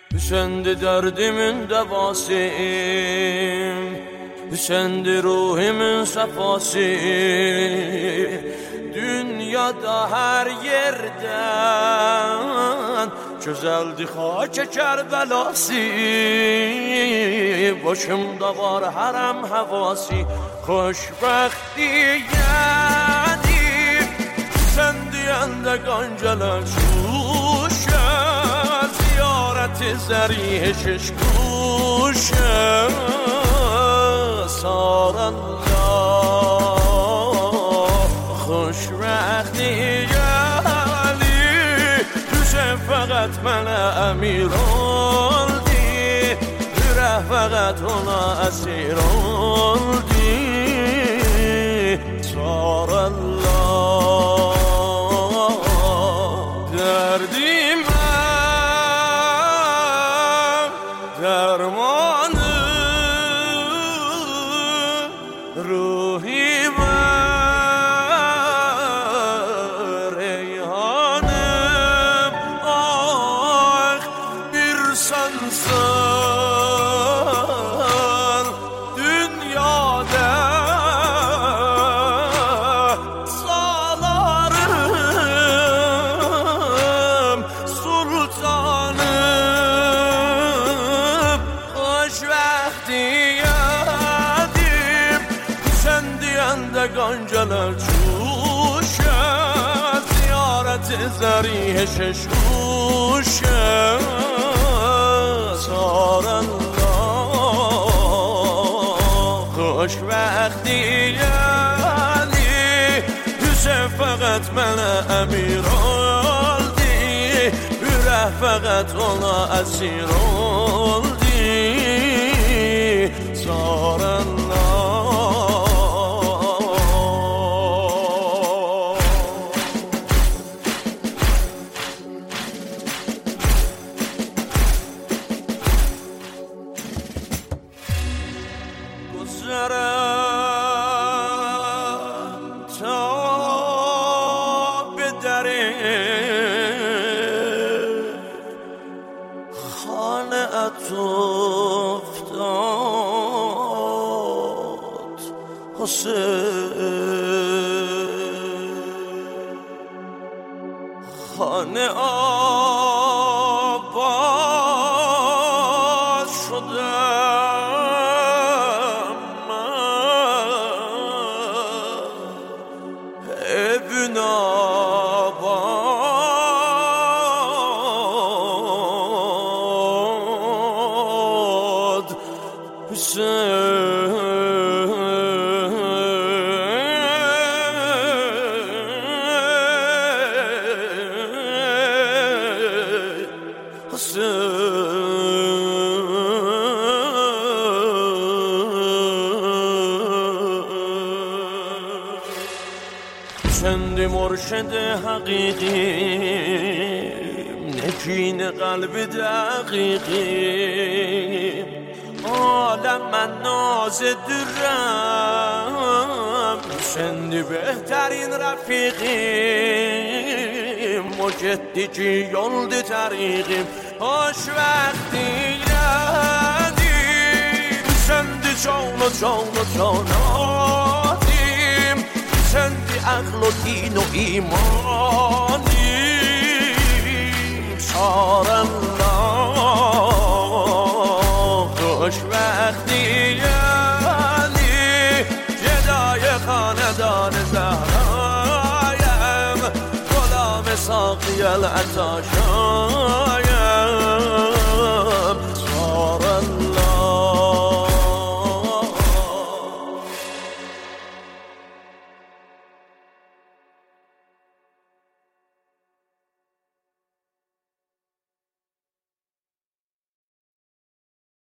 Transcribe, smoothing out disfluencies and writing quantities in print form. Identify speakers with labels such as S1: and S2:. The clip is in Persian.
S1: Hüsendi derdimin devasıyım, Hüsendi ruhimin sefası. Dünyada her yerden güzeldi Hacı Kerbelası. Başımda var harem havası, xoşbəxti yani. Sen diyende ganceler şuşe, ziyareti zerih şişkuşe. Sarallah xoşbəxti yani. Hüseyin fəqət mənə əmir oldu, ürək fəqət ona əsir oldu. Sarallah derdimə dermanı, ruhimə reyhanım. Ah bir sensen dünyada salarım sultanım. Xoşbəxti yadim, sen diyende ganceler çuşe, ziyareti zerih şişkuşe. Sarallah xoşbəxti yani. Hüseyin fəqət mənə əmir oldu, ürək fəqət ona əsir oldu. Sarallah گذرم تا به در خانه ات افتاد حسین. خانه آباد شدم من، evin abad Hüseyin. Sendi مرشد حقیقیم، نگین قلب دقیقیم. عالم من ناز درم، sendi بهترین رفیقیم. مجددی یولد طریقیم. خوشبختی یادی sendi جان و جان و جاناتیم. sendi عقل و دین و ایمانیم. سارالله خوشبختی یعنی. گدای خاندان زهرایم، غلام ساقی العطاشان.